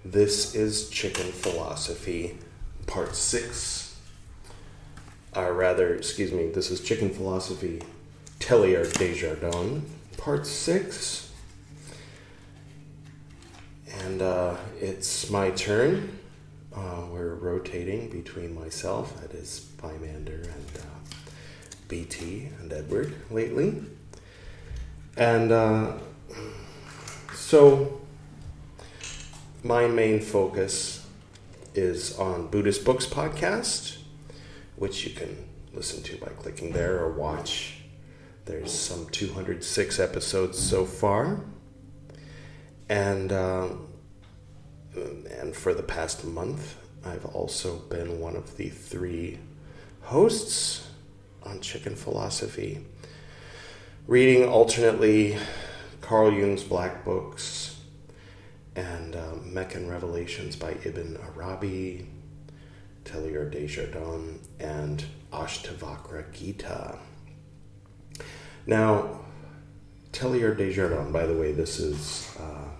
This is Chicken Philosophy, Part 6. This is Chicken Philosophy, Teilhard de Chardin, Part 6. And it's my turn. We're rotating between myself, that is Pymander, and BT and Edward lately. And so my main focus is on Buddhist Books Podcast, which you can listen to by clicking there or watch. There's some 206 episodes so far. And for the past month, I've also been one of the 3 hosts on Chicken Philosophy, reading alternately Carl Jung's Black Books and Meccan Revelations by Ibn Arabi, Teilhard de Chardin, and Ashtavakra Gita. Now, Teilhard de Chardin, by the way, this is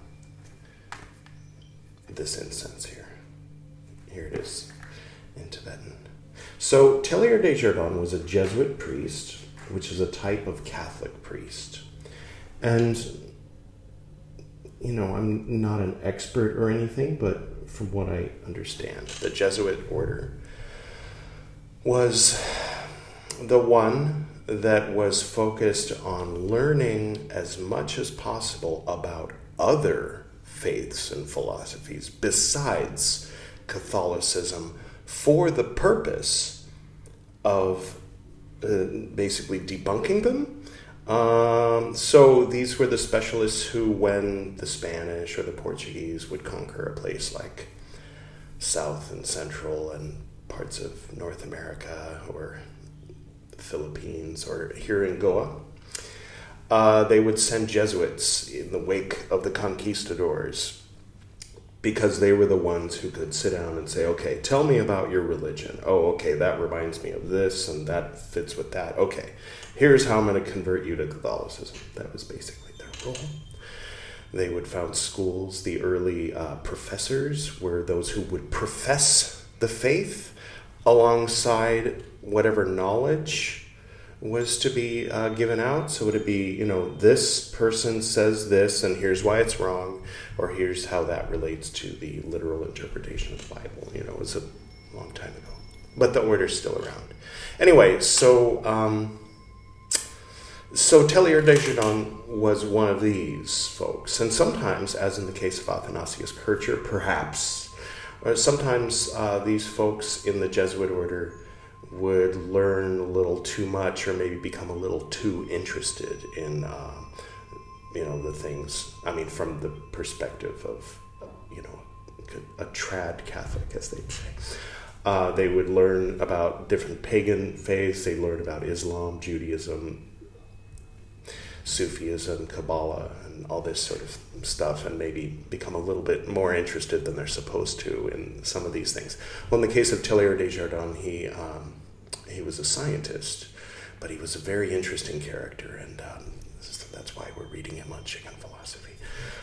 this incense here. Here it is in Tibetan. So, Teilhard de Chardin was a Jesuit priest, which is a type of Catholic priest. And I'm not an expert or anything, but from what I understand, the Jesuit order was the one that was focused on learning as much as possible about other faiths and philosophies besides Catholicism for the purpose of basically debunking them. So these were the specialists who, when the Spanish or the Portuguese would conquer a place like South and Central and parts of North America or the Philippines or here in Goa, they would send Jesuits in the wake of the conquistadors because they were the ones who could sit down and say, okay, tell me about your religion. Oh, okay, that reminds me of this and that fits with that. Okay, here's how I'm going to convert you to Catholicism. That was basically their role. They would found schools. The early professors were those who would profess the faith alongside whatever knowledge was to be given out. So would it be, this person says this and here's why it's wrong, or here's how that relates to the literal interpretation of the Bible. It was a long time ago. But the order's still around. Anyway, so Teilhard de Chardin was one of these folks. And sometimes, as in the case of Athanasius Kircher, perhaps, or sometimes these folks in the Jesuit order would learn a little too much or maybe become a little too interested in, the things, from the perspective of, a trad Catholic, as they'd say. They would learn about different pagan faiths. They'd learn about Islam, Judaism, Sufism, Kabbalah, and all this sort of stuff, and maybe become a little bit more interested than they're supposed to in some of these things. Well, in the case of Teilhard de Chardin, he was a scientist, but he was a very interesting character, and that's why we're reading him on Chicken Philosophy.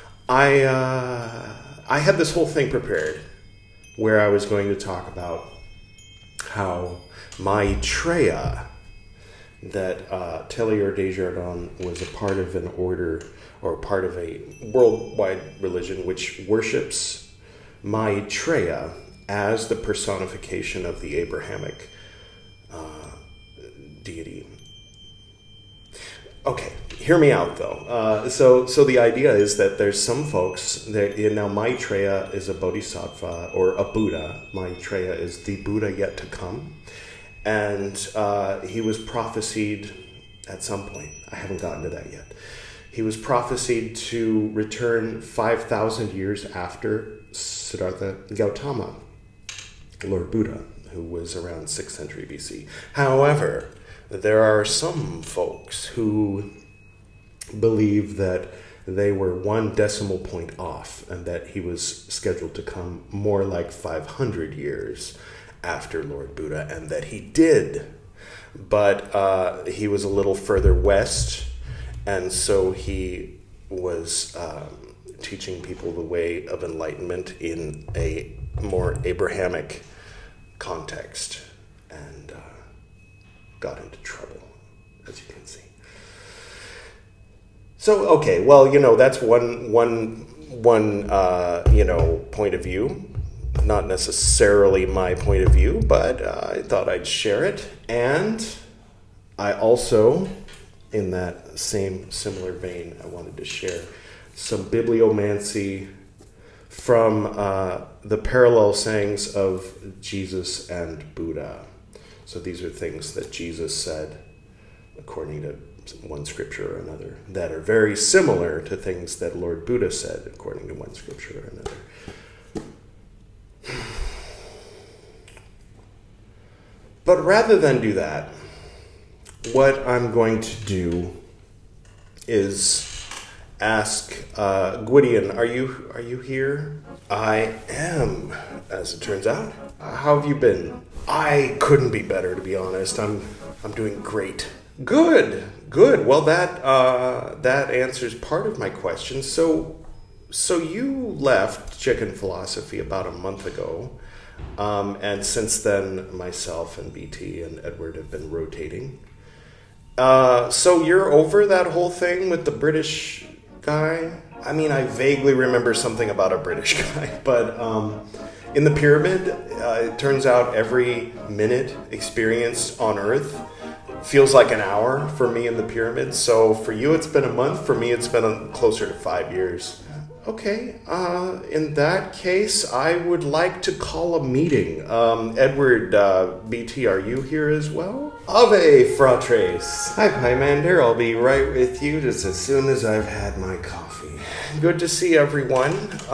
I had this whole thing prepared where I was going to talk about how Maitreya, that Teilhard de Chardin was a part of an order or part of a worldwide religion which worships Maitreya as the personification of the Abrahamic deity. Okay, hear me out though. So the idea is that there's some folks that now Maitreya is a bodhisattva or a Buddha. Maitreya is the Buddha yet to come. And he was prophesied at some point. I haven't gotten to that yet. He was prophesied to return 5,000 years after Siddhartha Gautama, Lord Buddha, who was around 6th century BC. However, there are some folks who believe that they were 1 decimal point off and that he was scheduled to come more like 500 years after Lord Buddha, and that he did, but he was a little further west, and so he was teaching people the way of enlightenment in a more Abrahamic context, and got into trouble, as you can see. So, okay, well, that's one point of view. Not necessarily my point of view, but I thought I'd share it. And I also, in that same similar vein, I wanted to share some bibliomancy from the parallel sayings of Jesus and Buddha. So these are things that Jesus said, according to one scripture or another, that are very similar to things that Lord Buddha said, according to one scripture or another. But rather than do that, what I'm going to do is ask Gwydion, are you here? I am, as it turns out. How have you been? I couldn't be better, to be honest. I'm doing great. Good. Well, that answers part of my question. So you left Chicken Philosophy about a month ago, and since then, myself and BT and Edward have been rotating. So you're over that whole thing with the British guy? I mean, I vaguely remember something about a British guy, but in the pyramid, it turns out every minute experience on Earth feels like an hour for me in the pyramid. So for you, it's been a month. For me, it's been closer to 5 years. Okay, in that case, I would like to call a meeting. Edward, BT, are you here as well? Ave, fratres. Hi, Pymander. I'll be right with you just as soon as I've had my coffee. Good to see everyone.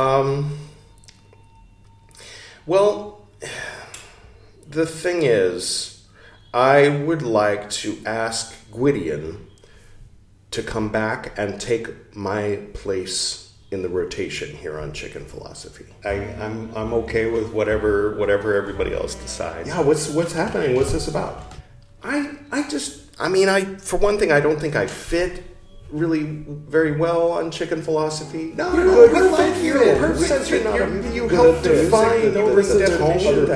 Well, the thing is, I would like to ask Gwydion to come back and take my place in the rotation here on Chicken Philosophy. I'm okay with whatever everybody else decides. Yeah, what's happening? What's this about? For one thing, I don't think I fit really very well on Chicken Philosophy. No, you help define the definition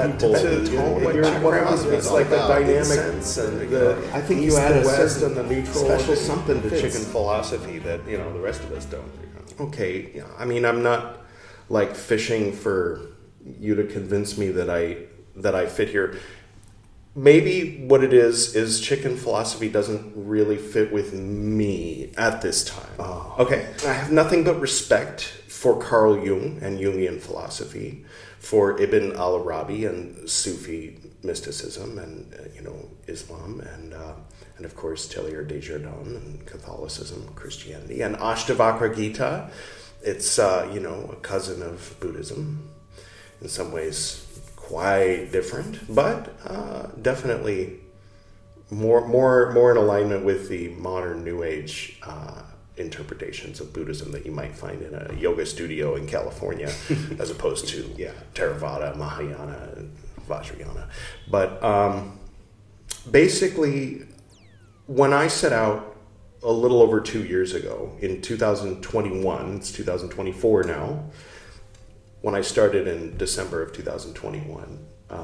it's like the dynamic. I think you add a certain the neutral special something to Chicken Philosophy that the rest of us don't. Okay, yeah, I mean, I'm not like fishing for you to convince me that I fit here. Maybe what it is Chicken Philosophy doesn't really fit with me at this time. Oh. Okay, I have nothing but respect for Carl Jung and Jungian philosophy, for Ibn al-Arabi and Sufi mysticism and Islam and of course Teilhard de Chardin and Catholicism, Christianity, and Ashtavakra Gita. It's a cousin of Buddhism, in some ways quite different, but definitely more in alignment with the modern New Age interpretations of Buddhism that you might find in a yoga studio in California, as opposed to Theravada, Mahayana, and Vajrayana. But basically, when I set out a little over 2 years ago, in 2021, it's 2024 now, when I started in December of 2021,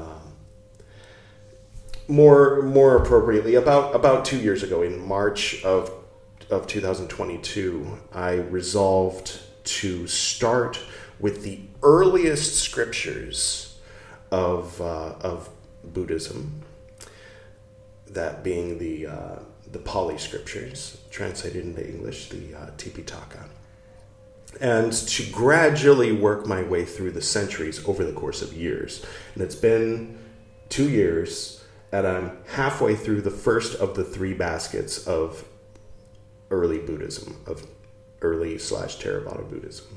more appropriately, about 2 years ago, in March of 2022, I resolved to start with the earliest scriptures of Buddhism, that being the Pali scriptures, translated into English, the Tipitaka, and to gradually work my way through the centuries over the course of years. And it's been 2 years, and I'm halfway through the first of the 3 baskets of early Buddhism, of early/Theravada Buddhism.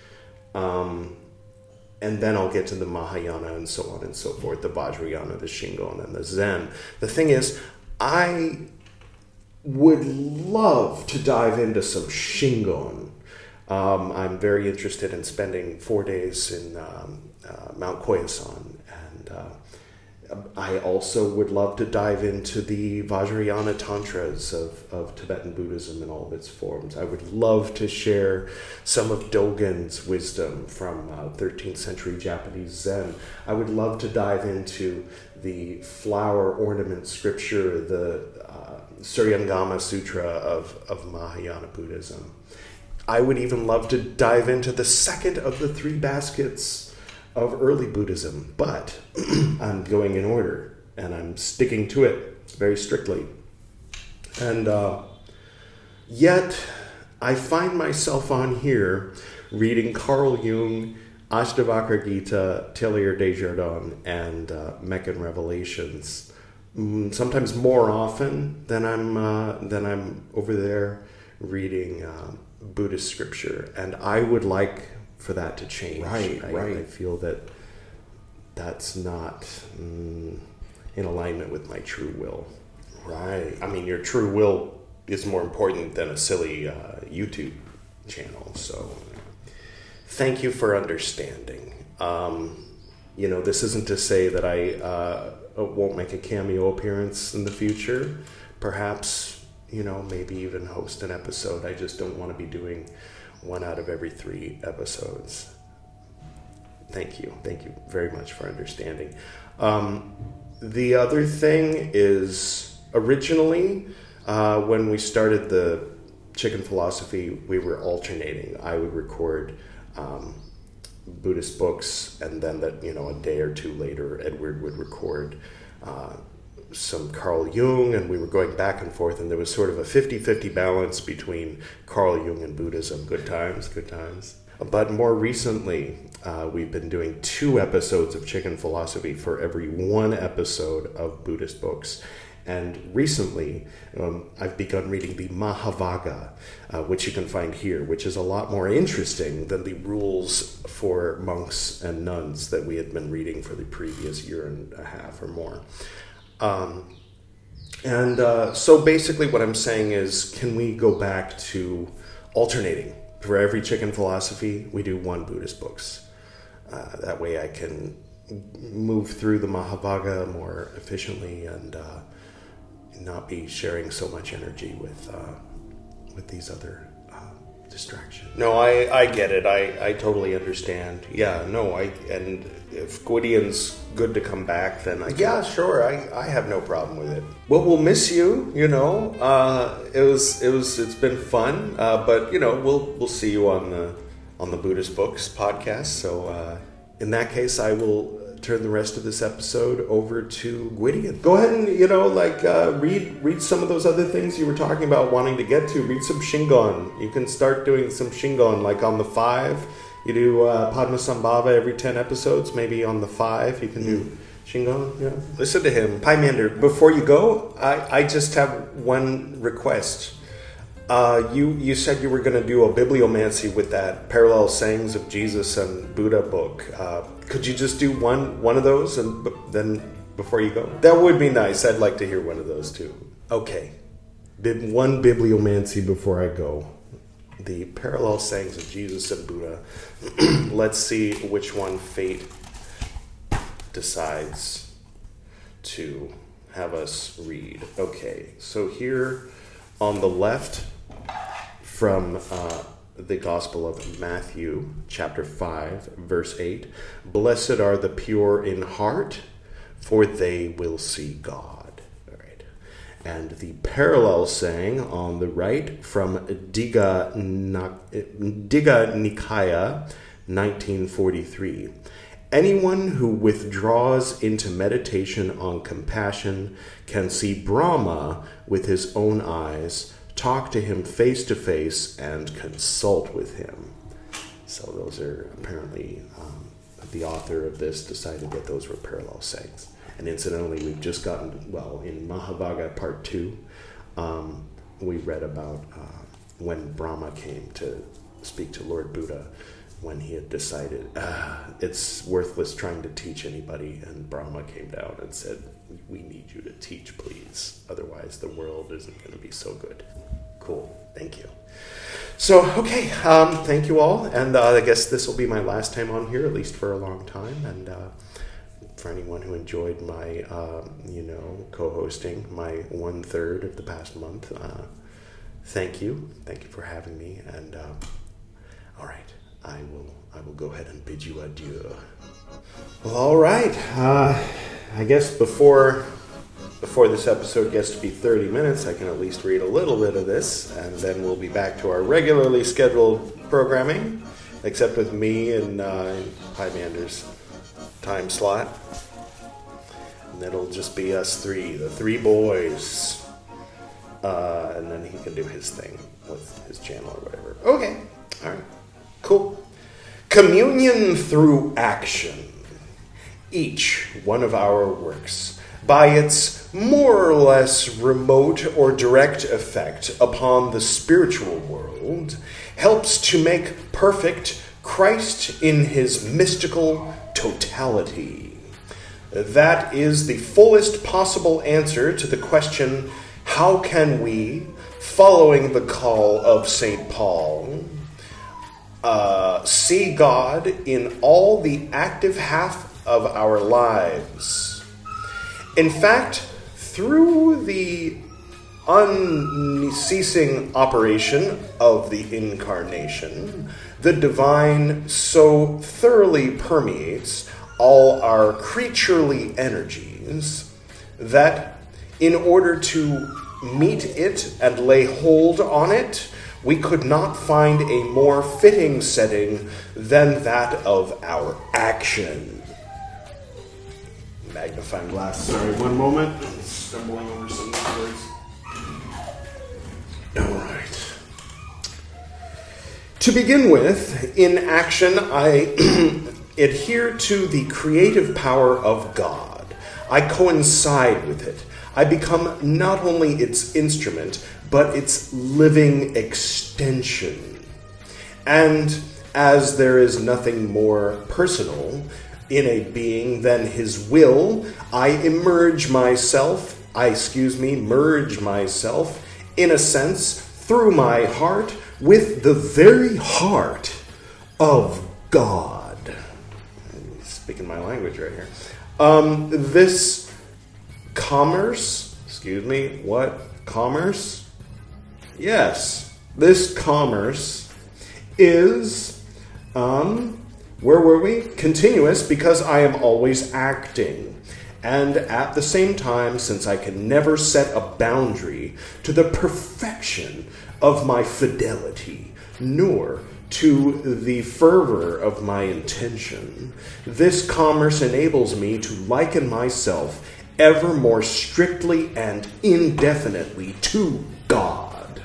And then I'll get to the Mahayana and so on and so forth, the Vajrayana, the Shingon, and the Zen. The thing is, I would love to dive into some Shingon. I'm very interested in spending 4 days in Mount Koyasan and I also would love to dive into the Vajrayana Tantras of Tibetan Buddhism in all of its forms. I would love to share some of Dogen's wisdom from 13th century Japanese Zen. I would love to dive into the flower ornament scripture, the Suryangama Sutra of Mahayana Buddhism. I would even love to dive into the second of the three baskets of early Buddhism, but I'm going in order, and I'm sticking to it very strictly. And yet, I find myself on here reading Carl Jung, Ashtavakra Gita, Teilhard de Chardin, and Meccan Revelations. Sometimes more often than I'm over there reading Buddhist scripture, and I would like for that to change. I feel that that's not in alignment with my true will. Right. I mean, your true will is more important than a silly YouTube channel. So thank you for understanding. This isn't to say that I won't make a cameo appearance in the future. Perhaps, maybe even host an episode. I just don't want to be doing one out of every 3 episodes. Thank you very much for understanding. The other thing is, originally, when we started the Chicken Philosophy, we were alternating. I would record Buddhist books, and then a day or two later, Edward would record some Carl Jung, and we were going back and forth, and there was sort of a 50-50 balance between Carl Jung and Buddhism. Good times. But more recently, we've been doing 2 episodes of Chicken Philosophy for every 1 episode of Buddhist books. And recently, I've begun reading the Mahavagga, which you can find here, which is a lot more interesting than the rules for monks and nuns that we had been reading for the previous year and a half or more. So basically what I'm saying is, can we go back to alternating? For every Chicken Philosophy, we do 1 Buddhist books. That way I can move through the Mahavagga more efficiently and not be sharing so much energy with these other distractions. No, I get it. I totally understand. Yeah, no, and if Gwydion's good to come back, then sure, I have no problem with it. Well, we'll miss you. It's been fun, but we'll see you on the Buddhist Books podcast. So in that case, I will turn the rest of this episode over to Gwydion. Go ahead and read some of those other things you were talking about wanting to get to. Read some Shingon. You can start doing some Shingon, like on the 5. You do Padmasambhava every 10 episodes. Maybe on the 5 you can do Shingon. Yeah. Listen to him. Pymander, before you go, I just have one request. You said you were going to do a bibliomancy with that Parallel Sayings of Jesus and Buddha book. Could you just do one of those and then before you go? That would be nice. I'd like to hear one of those too. Okay. One bibliomancy before I go. The Parallel Sayings of Jesus and Buddha. Let's see which one fate decides to have us read. Okay, so here on the left from the Gospel of Matthew, chapter 5, verse 8, "Blessed are the pure in heart, for they will see God." All right. And the parallel saying on the right from Digha Nikaya, 1943, "Anyone who withdraws into meditation on compassion can see Brahma with his own eyes, talk to him face to face, and consult with him." So those are apparently, the author of this decided that those were parallel sayings. And incidentally, we've just gotten, in Mahavagga Part 2, we read about when Brahma came to speak to Lord Buddha, when he had decided, it's worthless trying to teach anybody, and Brahma came down and said, "We need you to teach, please. Otherwise the world isn't going to be so good." Cool. Thank you. So, okay. Thank you all. And I guess this will be my last time on here, at least for a long time. And for anyone who enjoyed my, co-hosting my 1/3 of the past month, thank you. Thank you for having me. And all right, I will go ahead and bid you adieu. Well, all right. I guess before this episode gets to be 30 minutes, I can at least read a little bit of this, and then we'll be back to our regularly scheduled programming, except with me and Pymander's time slot. And it'll just be us three, the three boys. And then he can do his thing with his channel or whatever. Okay. All right. Cool. Communion through action. Each one of our works, by its more or less remote or direct effect upon the spiritual world, helps to make perfect Christ in his mystical totality. That is the fullest possible answer to the question, how can we, following the call of St. Paul, see God in all the active half of our lives? In fact, through the unceasing operation of the Incarnation, the divine so thoroughly permeates all our creaturely energies that in order to meet it and lay hold on it, we could not find a more fitting setting than that of our action. Magnifying glass. Sorry, one moment. I'm stumbling over some words. All right. To begin with, in action, I adhere to the creative power of God. I coincide with it. I become not only its instrument, but its living extension. And as there is nothing more personal in a being than his will, I merge myself, in a sense, through my heart, with the very heart of God. I'm speaking my language right here. This commerce, commerce? Yes, this commerce is, where were we? Continuous, because I am always acting. And at the same time, since I can never set a boundary to the perfection of my fidelity, nor to the fervor of my intention, this commerce enables me to liken myself ever more strictly and indefinitely to God.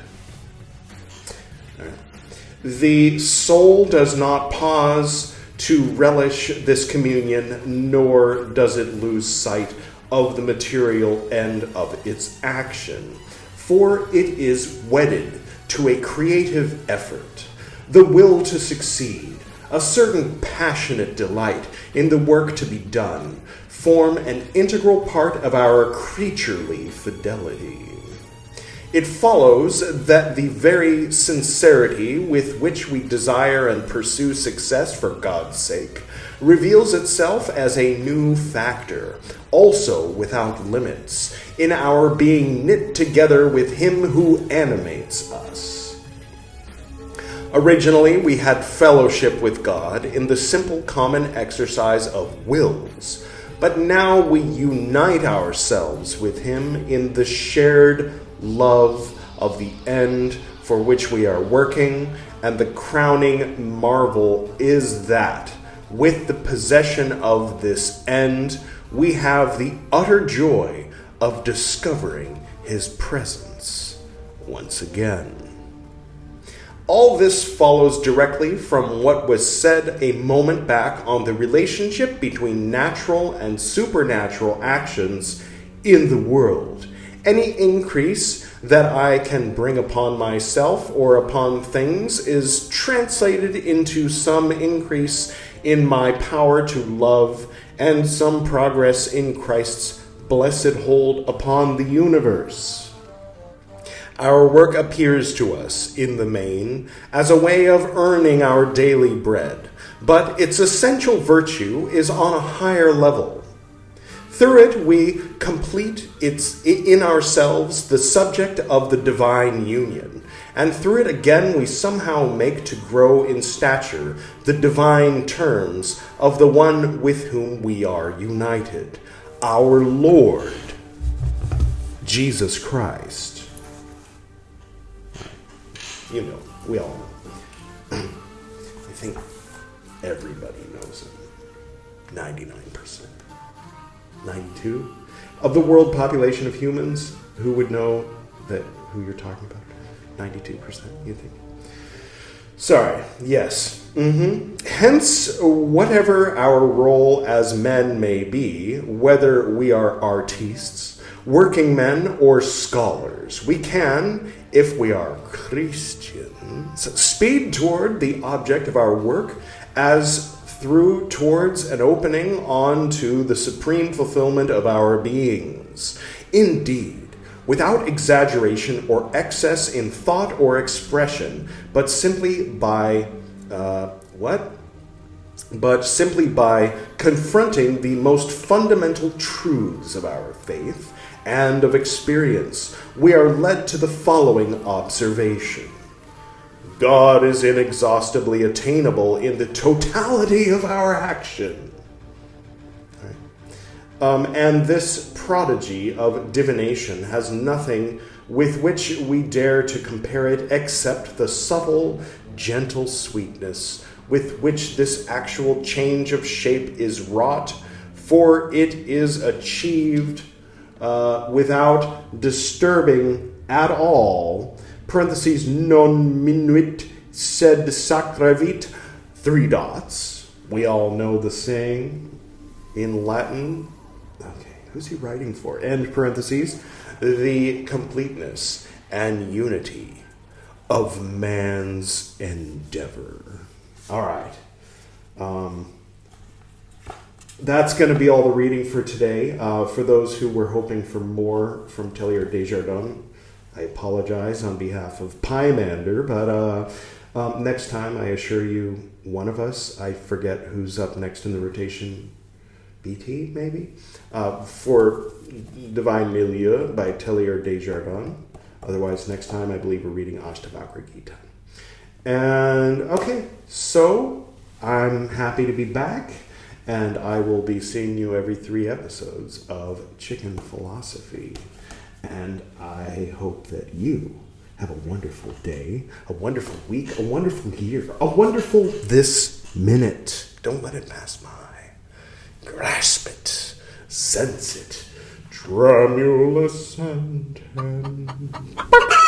The soul does not pause to relish this communion, nor does it lose sight of the material end of its action, for it is wedded to a creative effort, the will to succeed, a certain passionate delight in the work to be done, form an integral part of our creaturely fidelity. It follows that the very sincerity with which we desire and pursue success for God's sake reveals itself as a new factor, also without limits, in our being knit together with Him who animates us. Originally, we had fellowship with God in the simple common exercise of wills, but now we unite ourselves with Him in the shared love of the end for which we are working, and the crowning marvel is that, with the possession of this end, we have the utter joy of discovering His presence once again. All this follows directly from what was said a moment back on the relationship between natural and supernatural actions in the world. Any increase that I can bring upon myself or upon things is translated into some increase in my power to love and some progress in Christ's blessed hold upon the universe. Our work appears to us, in the main, as a way of earning our daily bread, but its essential virtue is on a higher level. Through it, we complete in ourselves the subject of the divine union. And through it, again, we somehow make to grow in stature the divine terms of the one with whom we are united, our Lord, Jesus Christ. You know, we all know. I think everybody knows him. 99%. 92? Of the world population of humans, who would know who you're talking about? 92%, you think? Sorry, yes. Hence, whatever our role as men may be, whether we are artistes, working men, or scholars, we can, if we are Christians, speed toward the object of our work as through towards an opening on to the supreme fulfillment of our beings. Indeed, without exaggeration or excess in thought or expression, but simply by confronting the most fundamental truths of our faith and of experience, we are led to the following observation. God is inexhaustibly attainable in the totality of our action. And this prodigy of divination has nothing with which we dare to compare it except the subtle, gentle sweetness with which this actual change of shape is wrought, for it is achieved without disturbing at all, parentheses, non minuit sed sacravit, 3 dots. We all know the saying in Latin. Okay, who's he writing for? End parentheses. The completeness and unity of man's endeavor. All right. That's going to be all the reading for today. For those who were hoping for more from Teilhard de Chardin, I apologize on behalf of Pymander, but next time, I assure you, one of us, I forget who's up next in the rotation, BT, maybe? For Divine Milieu by Teilhard de Chardin. Otherwise, next time, I believe we're reading Ashtavakra Gita. And, okay, so I'm happy to be back, and I will be seeing you every 3 episodes of Chicken Philosophy. And I hope that you have a wonderful day, a wonderful week, a wonderful year, a wonderful this minute. Don't let it pass by. Grasp it, sense it, tremulous and tender.